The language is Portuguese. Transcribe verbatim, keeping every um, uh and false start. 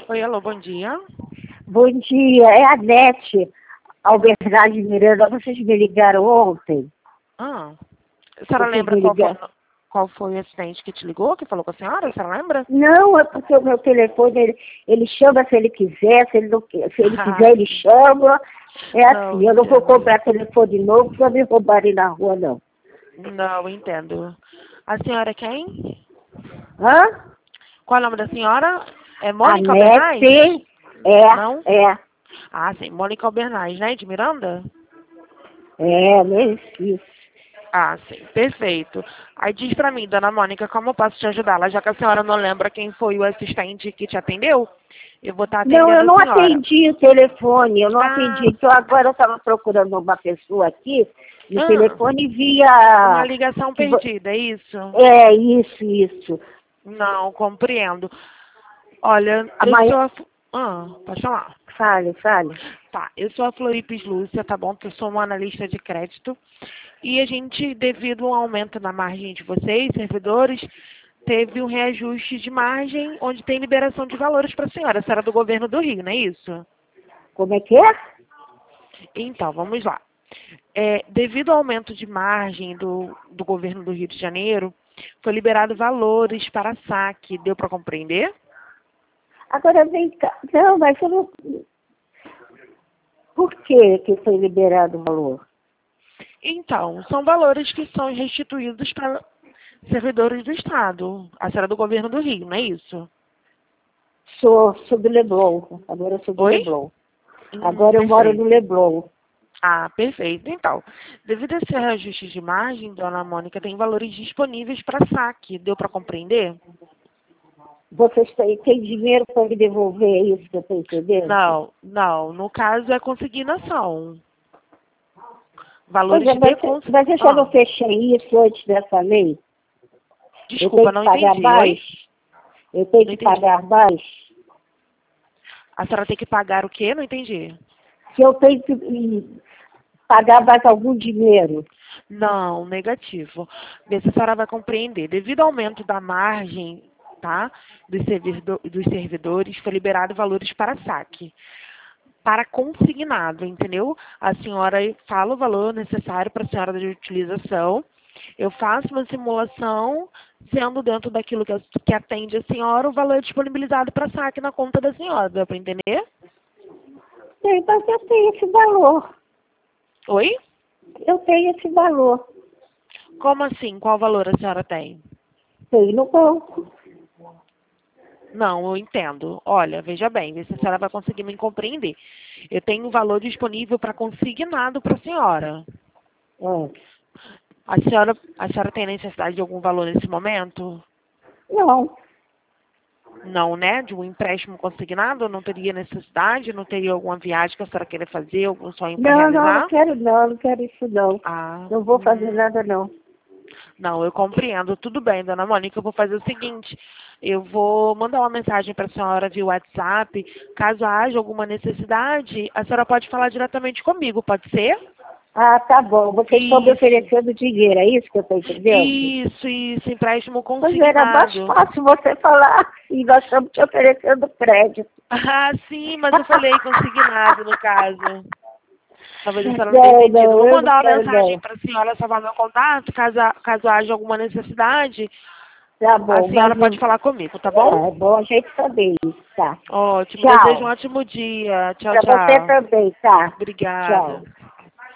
Oi, alô, bom dia. Bom dia, é a Nete Albernaz Miranda. Vocês me ligaram ontem? Ah, a senhora Vocês lembra me qual foi, ligaram? qual foi o acidente que te ligou, que falou com a senhora? A senhora lembra? Não, é porque o meu telefone, ele, ele chama se ele quiser, se ele, não, quer- se ele quiser, ele chama. É Não, assim, eu não vou entendo. comprar telefone novo para me roubarem na rua, não. Não, entendo. A senhora é quem? Hã? Qual é o nome da senhora? É A Mônica Albernaz? Nete Não? é, é, Ah, sim, Mônica Albernaz, né? De Miranda? é, nem esqueci. Ah, sim, perfeito. Aí diz pra mim, dona Mônica, como eu posso te ajudá-la? Já que a senhora não lembra quem foi o assistente que te atendeu, eu vou estar Não, atendendo eu a não senhora. atendi o telefone, eu não Ah, atendi. Então agora eu estava procurando uma pessoa aqui no ah, telefone e uma via ligação que vo- perdida, é isso? é isso, isso. Não, compreendo. Olha, eu Amanhã, sou a... Fl- Ah, pode falar. fale, fale. Tá, eu sou a Floripes Lúcia, tá bom? Eu sou uma analista de crédito. E a gente, devido ao aumento na margem de vocês, servidores, teve um reajuste de margem onde tem liberação de valores para a senhora. A senhora é do governo do Rio, não é isso? Como é que é? Então, vamos lá. É, devido ao aumento de margem do, do governo do Rio de Janeiro, foi liberado valores para saque. Deu para compreender? Agora vem cá. Não, mas eu não. Por que que foi liberado o valor? Então, são valores que são restituídos para servidores do Estado. A senhora é do governo do Rio, não é isso? Sou, sou do Leblon. Agora eu sou do Oi? Leblon. Hum, Agora eu moro no perfeito. Leblon. Ah, perfeito. Então, devido a esse reajuste de margem, dona Mônica, tem valores disponíveis para saque. Deu para compreender? Vocês têm, têm dinheiro para me devolver, é isso que eu estou entendendo? Não, não. No caso é consignação. Pois Valores é, de mas, decons... mas eu já Ah, não fechei isso antes dessa lei. Eu desculpa, tenho que não pagar entendi. Oi? mais? Eu tenho Não que entendi. pagar mais? A senhora tem que pagar o quê? Não entendi. Se eu tenho que hum, pagar mais algum dinheiro? Não, negativo. Vê se a senhora vai compreender. Devido ao aumento da margem, tá, dos, servidor, dos servidores, foi liberado valores para saque. Para consignado, entendeu? A senhora fala o valor necessário para a senhora de utilização. Eu faço uma simulação, sendo dentro daquilo que, que atende a senhora, o valor é disponibilizado para saque na conta da senhora. Deu para entender? Sim, mas eu tenho esse valor. Oi? Eu tenho esse valor. Como assim? Qual valor a senhora tem? Tenho no banco. Não, eu entendo. Olha, veja bem, vê se a senhora vai conseguir me compreender. Eu tenho um valor disponível para consignado para a senhora. É. A senhora, a senhora tem necessidade de algum valor nesse momento? Não, Não, né? De um empréstimo consignado? Não teria necessidade? Não teria alguma viagem que a senhora queira fazer? Algum sonho para não, não, não realizar? quero não, não quero isso não. Ah, Não vou fazer hum, nada não. não, eu compreendo. Tudo bem, dona Mônica, eu vou fazer o seguinte. Eu vou mandar uma mensagem para a senhora via WhatsApp. Caso haja alguma necessidade, a senhora pode falar diretamente comigo, pode ser? Ah, tá bom. Vocês estão me Isso. oferecendo dinheiro, é isso que eu estou entendendo? Isso, isso, empréstimo Pois era mais consignado. fácil você falar e nós estamos te oferecendo crédito. Ah, sim, mas eu falei consignado no caso. Talvez a senhora não tenha Não, entendido. não, Vou eu não mandar uma quero mensagem não. para a senhora salvar meu contato, caso, caso haja alguma necessidade. Tá A bom, senhora mas pode não... falar comigo, tá bom? É, é bom a gente saber isso, tá? Ótimo, desejo um Tchau. ótimo dia. Tchau, Pra você tchau. também, tá? Obrigada. Tchau.